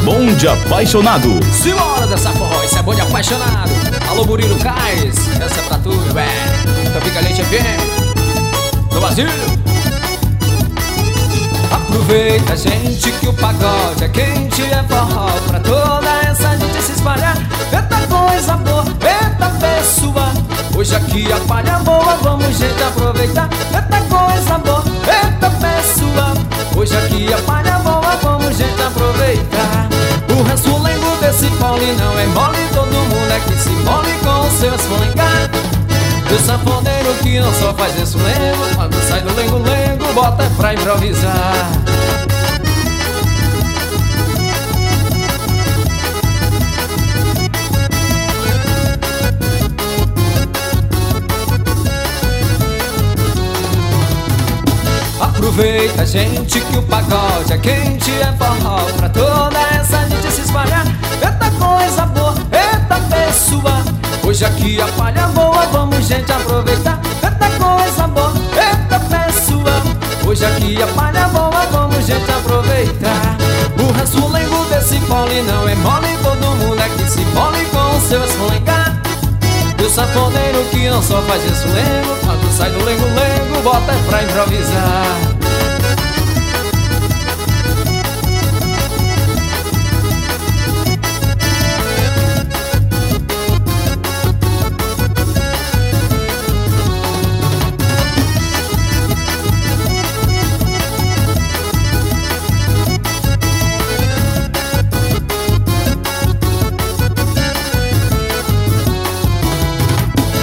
Bonde Apaixonado. Simbora dessa forró, isso é Bonde Apaixonado. Alô, Murilo Cais, essa é pra tu, velho. Então fica Leite FM do Brasil. Aproveita, gente, que o pagode é quente, é forró pra toda essa gente se espalhar. Eita coisa boa, eita pessoa, hoje aqui a palha boa, vamos gente aproveitar. Eita coisa boa, eita pessoa, hoje aqui a palha boa, vamos gente aproveitar. O resfulengo desse pole não é mole, todo mundo é que se mole com os seus folengar. O sanfoneiro que não só faz esse lengo, quando sai do lengo-lengo, bota pra improvisar. Aproveita, gente, que o pagode é quente, é forró pra toda essa gente se espalhar. Eita coisa boa, eita pessoa, hoje aqui a palha boa, vamos gente aproveitar. Eita coisa boa, eita pessoa, hoje aqui a palha boa, vamos gente aproveitar. O resfulengo desse pole não é mole, todo mundo é que se mole com os seus folengar. E o sanfoneiro que não só faz esse lengo, quando sai do lengo-lengo, bota pra improvisar.